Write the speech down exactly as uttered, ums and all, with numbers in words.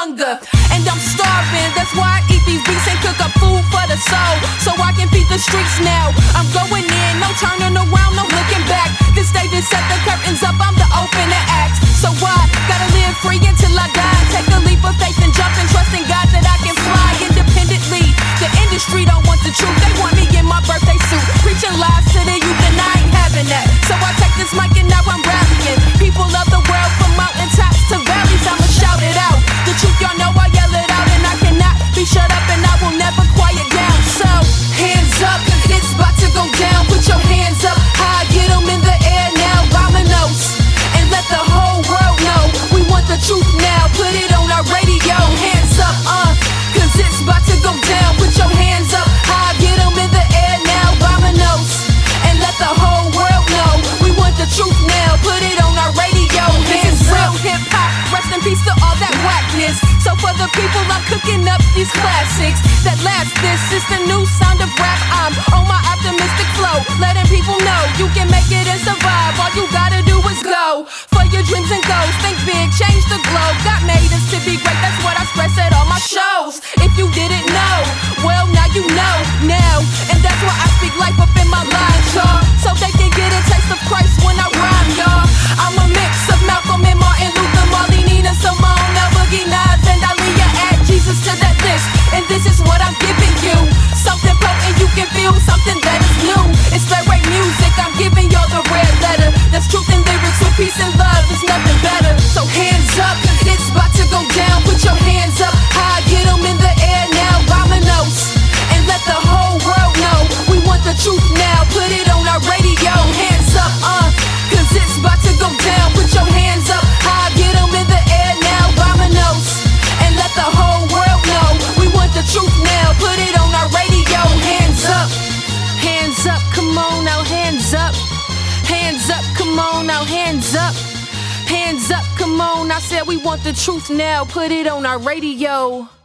hunger. And I'm starving, that's why I eat these beats and cook up food for the soul, so I can feed the streets now. I'm going in, no turning around, no looking back. This stage is set, the curtains up, I'm the opening act. So I gotta live free until I die. Take a leap of faith and jump and trust in God that I can fly independently. The industry don't want the truth, they want me in my birthday suit, preaching lies to the youth, and I ain't having that. So I take this mic and now I'm rallying people of the world, from mountaintops to valleys. I'ma shout it out, the truth y'all know, I yell it out, and I cannot be shut up, and I will never quiet down. So hands up, cause it's about to go down. Put your hands up high, get them in the air now. Vamonos, and let the whole world know we want the truth now. Put it on our radio. Hands up, uh, cause it's about to go down. Put your hands up high, get them in the air now. Vamonos, and let the whole world know we want the truth now. Put it on our radio. Hands up, hip hop, rest in peace to all that whackness. So for the people, I'm cooking up these classics that last. This is the new sound of rap. I'm on my optimistic flow, letting people know you can make it and survive. All you gotta do is go for your dreams and goals. Think big, change the globe. God made us to be great, that's what I stress at all my shows. If you didn't know, well now you know now. And that's why I speak life up in my lines, y'all, so they can get a taste of Christ when I rhyme, y'all. I'm a mix of Malcolm and Martin Luther, Marley, Nina, Simone, El Boogie, Nas, and Aaliyah. Add Jesus to that list, and this is what I'm giving you. Something potent you can feel, something that is new. It's that right music, I'm giving y'all the red letter. There's truth in lyrics with peace and love, there's nothing better. So hands up, cause it's about to go down. Put your hands up high, get them in the air now. Vamonos, and let the whole world know we want the truth now. Put it on our radio. Hands up, uh, cause it's about to go down. Put your hands up high, get them in the air now. Vamonos, and let the whole world know we want the truth now. Put it on our radio. Hands up, hands up, come on now, hands up. Hands up, come on now, hands up. Hands up, come on, I said we want the truth now. Put it on our radio.